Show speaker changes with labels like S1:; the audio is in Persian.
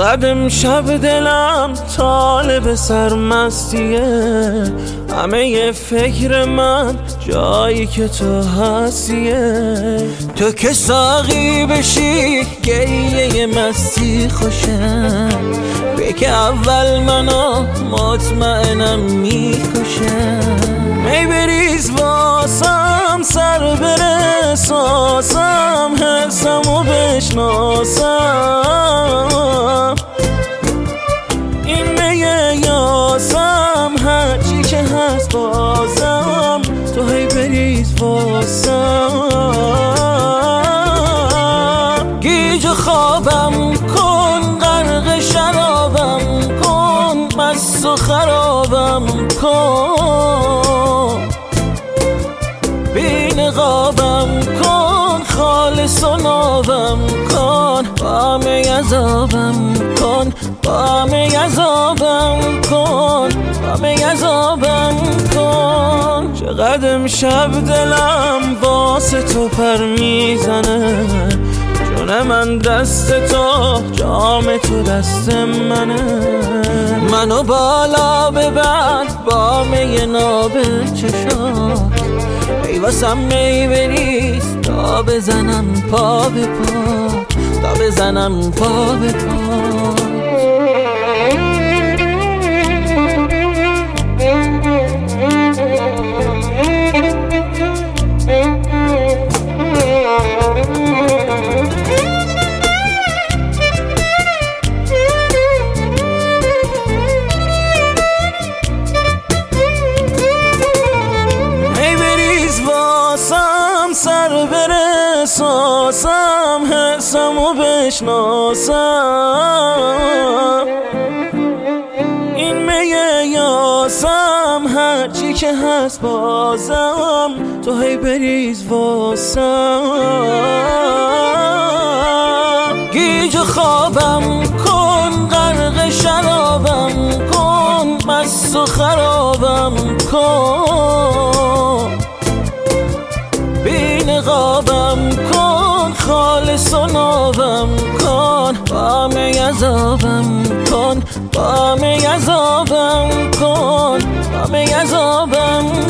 S1: چقدر امشب دلم طالب سرمستیه، همه فکر من جایی که تو هستیه. تو که ساقی بشی گریه مستی خوشه، که اول منو مطمئنم میکشه. می بریز واسم سر بره ساسم، حسمو بشناسم. این میه یاسم هرچی که هست بازم، تو هی بریز واسم. گیج خوابم کن غرق شرابم کن، مست و خرابم کن. بی نقابم کن خالص و نابم کن، با عذابم کن، با عذابم کن، با عذابم کن. چقدر امشب دلم واسه تو پر میزنه، جون من دست تو جام تو دست منه. منو بالا ببر با می ناب چشات، ای واسم می بریز تا بزنم پا به پا، تا بزنم پا به پا. سر بره ساسم حسمو بشناسم. این میه یاسم هرچی که هست بازم، تو هی بریز واسم. گیج خوابم کن غرق شرابم کن، مست و خرابم کن. بی نقابم کن خالص و نابم کن، با عذابم کن، با عذابم کن، با عذابم